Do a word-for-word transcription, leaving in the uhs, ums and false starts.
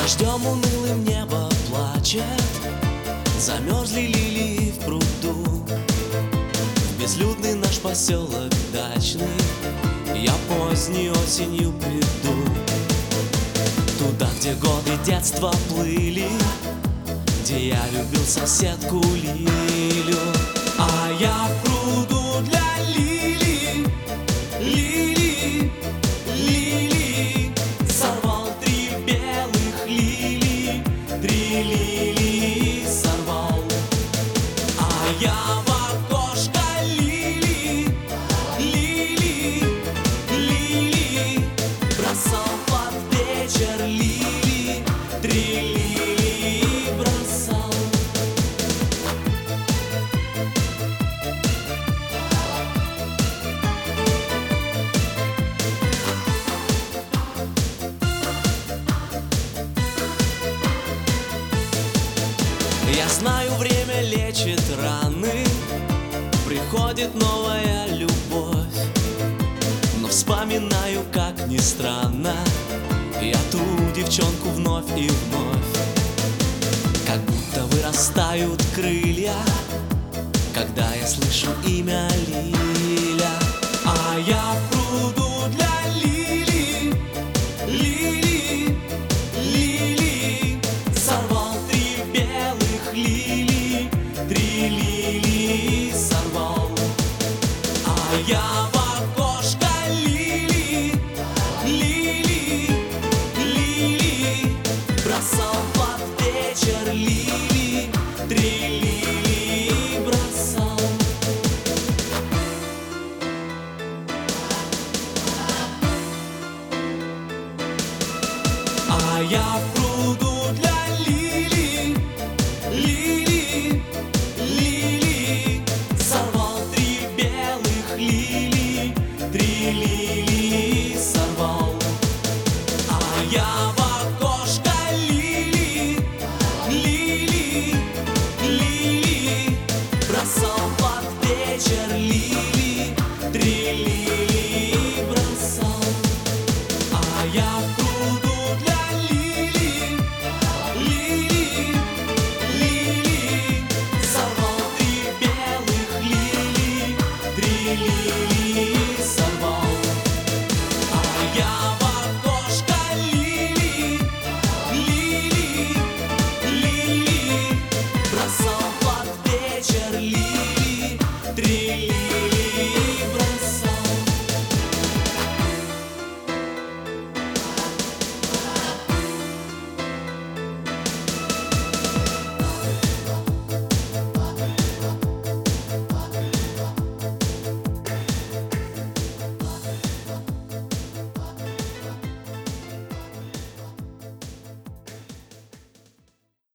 Дождем унылым небо плачет, замерзли лилии в пруду. В безлюдный наш поселок дачный я поздней осенью приду. Туда, где годы детства плыли, где я любил соседку Лилю. А я в пруду для лилий, лилий, лилий сорвал три белых лилии, три лилии сорвал. А я в окошко лилии, лилии, лилии бросал под вечер лилии, три лилии бросал. Я знаю, время лечит раны, приходит новая любовь. Но вспоминаю, как ни странно, я ту девчонку вновь и вновь. Как будто вырастают крылья, когда я слышу имя Лиля. А я в пруду для лилий, лилий, лилий сорвал три белых лилии, три лилии сорвал. А я в окошко лилии, лилии, лилии бросал под вечер лилии, три лилии бросал. А я в пруду для лилий, лилии, лилии сорвал три белых лилии, три лилии сорвал. А я в окошко лилии, лилии, лилии бросал под вечер лилии, три лилии бросал. А я в пруду для лилий, лилии, лилии сорвал три белых лилии, три лилии сорвал. А я в